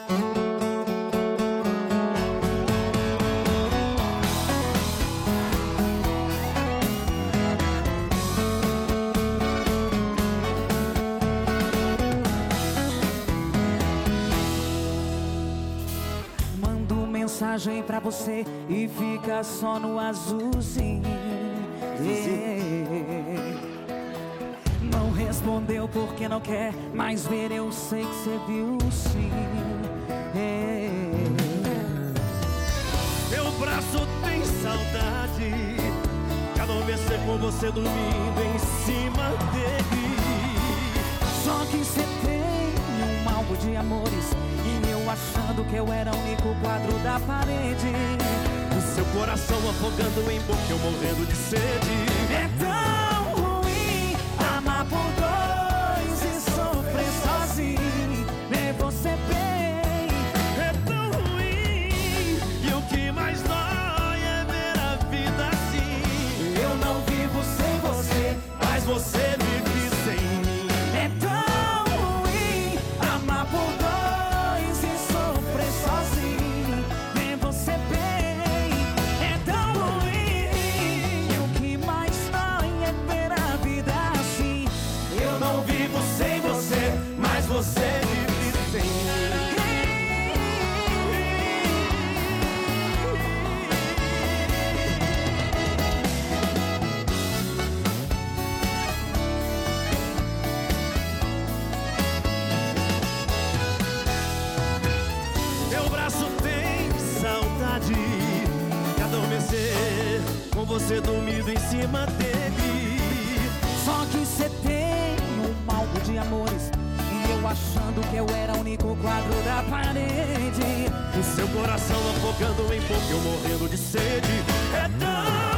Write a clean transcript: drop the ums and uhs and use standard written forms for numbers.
Mensagem pra você e fica só no azulzinho. Não respondeu porque não quer mais ver, eu sei que você viu sim. Meu braço tem saudade, quero adormecer com você dormindo em cima dele. Só que você tem um álbum de amores e eu achando que eu era o único quadro da parede. O seu coração afogando em boca, eu morrendo de sede. É tão ruim amar por dois e sofrer sozinho, nem você bem. É tão ruim, e o que mais dói é ver a vida assim. Eu não vivo sem você, Mas você vive sem mim. é tão ruim amar por dois e sofrer sozinho, nem você bem. É tão ruim, e o que mais dói é ver a vida assim. Eu não vivo sem você, mas você vive sem mim. Meu braço tem saudade de adormecer com você dormindo em cima dele. Só que você tem um álbum de amores e eu achando que eu era o único quadro da parede. O seu coração afogando em boca, eu morrendo de sede. É tão